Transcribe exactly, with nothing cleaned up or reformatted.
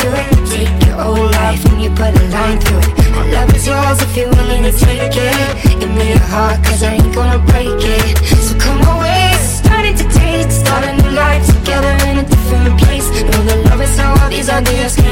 to it. Take your whole life and you put a line through it. My love is yours if you're willing to take it. Give me your heart cause I ain't gonna break it. So come away, starting to taste. Start a new life together in a different place. Know that love is how all these ideas